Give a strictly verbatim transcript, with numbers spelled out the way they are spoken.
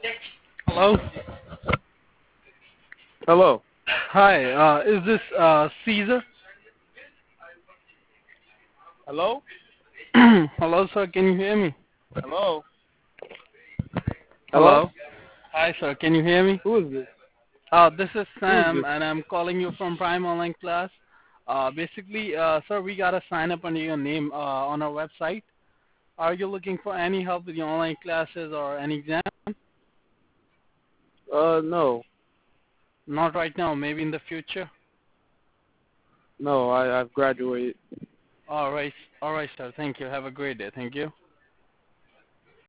Hello. Hello. Hi. Uh, is this uh, Caesar? Hello? Hello, sir. Can you hear me? Hello? Hello? Hello. Hi, sir. Can you hear me? Who is this? Uh, this is Who is Sam, this? and I'm calling you from Prime Online Class. Uh, basically, uh, sir, we got to sign up under your name uh, on our website. Are you looking for any help with your online classes or any exam? Uh, no. Not right now. Maybe in the future. No, I, I've graduated. All right. All right, sir. Thank you. Have a great day. Thank you.